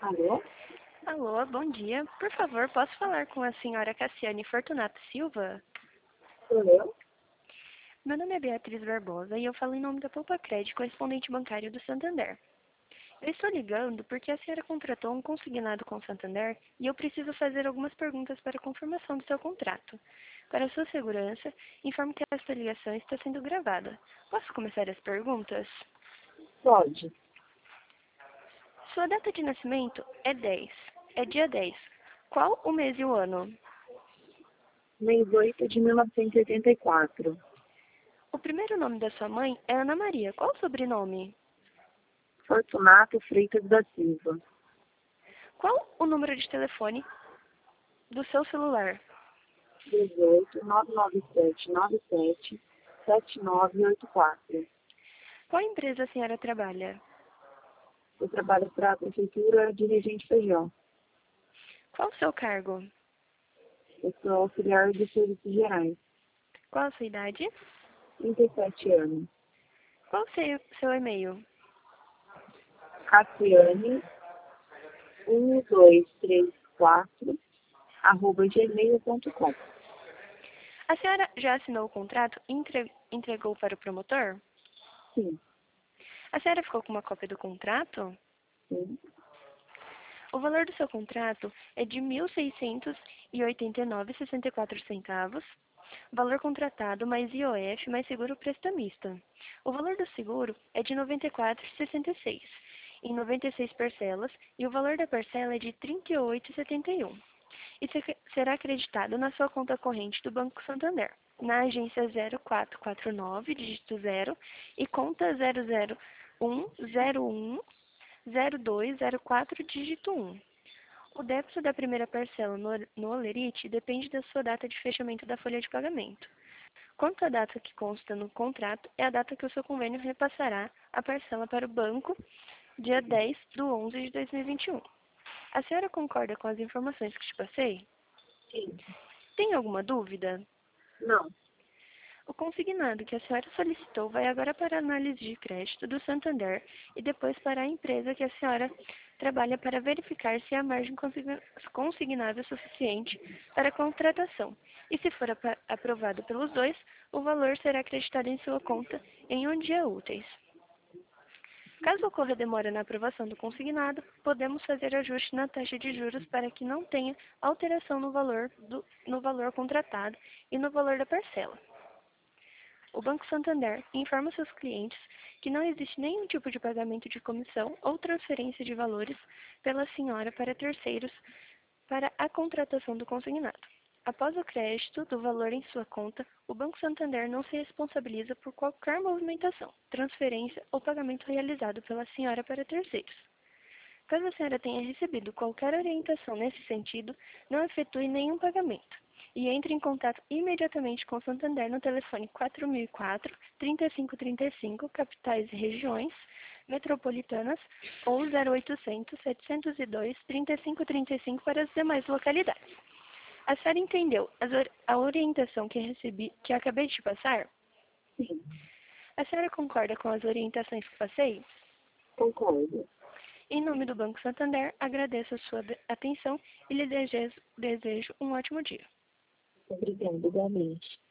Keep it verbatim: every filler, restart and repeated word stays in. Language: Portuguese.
Alô? Alô, bom dia. Por favor, posso falar com a senhora Cassiane Fortunato Silva? Sou eu? Meu nome é Beatriz Barbosa e eu falo em nome da Poupa Crédito, correspondente bancário do Santander. Eu estou ligando porque a senhora contratou um consignado com o Santander e eu preciso fazer algumas perguntas para a confirmação do seu contrato. Para sua segurança, informo que esta ligação está sendo gravada. Posso começar as perguntas? Pode. Sua data de nascimento é dez. É dia dez. Qual o mês e o ano? Mês oito de mil novecentos e oitenta e quatro. O primeiro nome da sua mãe é Ana Maria. Qual o sobrenome? Fortunato Freitas da Silva. Qual o número de telefone do seu celular? dezoito, nove nove sete nove sete, sete nove oito quatro. Qual empresa a senhora trabalha? Eu trabalho para a Prefeitura Dirigente Feijão. Qual o seu cargo? Eu sou auxiliar de serviços gerais. Qual a sua idade? trinta e sete anos. Qual o seu, seu e-mail? Cassiane um dois três quatro arroba gmail ponto com. A senhora já assinou o contrato e entre, entregou para o promotor? Sim, A senhora ficou com uma cópia do contrato? sim. O valor do seu contrato é de mil seiscentos e oitenta e nove vírgula sessenta e quatro centavos. Valor contratado mais I O F mais seguro prestamista. O valor do seguro é de noventa e quatro vírgula sessenta e seis, em noventa e seis parcelas, e o valor da parcela é de trinta e oito vírgula setenta e um. E se- será acreditado na sua conta corrente do Banco Santander, na agência zero quatro quatro nove, dígito zero, e conta zero zero um zero um zero dois zero quatro, dígito um. O débito da primeira parcela no, no Olerite depende da sua data de fechamento da folha de pagamento. Quanto à data que consta no contrato, é a data que o seu convênio repassará a parcela para o banco, dia dez de onze de dois mil e vinte e um. A senhora concorda com as informações que te passei? Sim. Tem alguma dúvida? Não. O consignado que a senhora solicitou vai agora para a análise de crédito do Santander e depois para a empresa que a senhora trabalha para verificar se a margem consigna- consignável é suficiente para a contratação. E se for apa- aprovado pelos dois, o valor será acreditado em sua conta em um dia úteis. Caso ocorra demora na aprovação do consignado, podemos fazer ajuste na taxa de juros para que não tenha alteração no valor, do, no valor contratado e no valor da parcela. O Banco Santander informa seus clientes que não existe nenhum tipo de pagamento de comissão ou transferência de valores pela senhora para terceiros para a contratação do consignado. Após o crédito do valor em sua conta, o Banco Santander não se responsabiliza por qualquer movimentação, transferência ou pagamento realizado pela senhora para terceiros. Caso a senhora tenha recebido qualquer orientação nesse sentido, não efetue nenhum pagamento e entre em contato imediatamente com o Santander no telefone quatro mil e quatro, trinta e cinco trinta e cinco, capitais e regiões metropolitanas, ou zero oitocentos, setecentos e dois, trinta e cinco trinta e cinco para as demais localidades. A senhora entendeu as or- a orientação que recebi, que acabei de te passar? Sim. A senhora concorda com as orientações que passei? Concordo. Em nome do Banco Santander, agradeço a sua de- atenção e lhe desejo, desejo um ótimo dia. Obrigada, igualmente.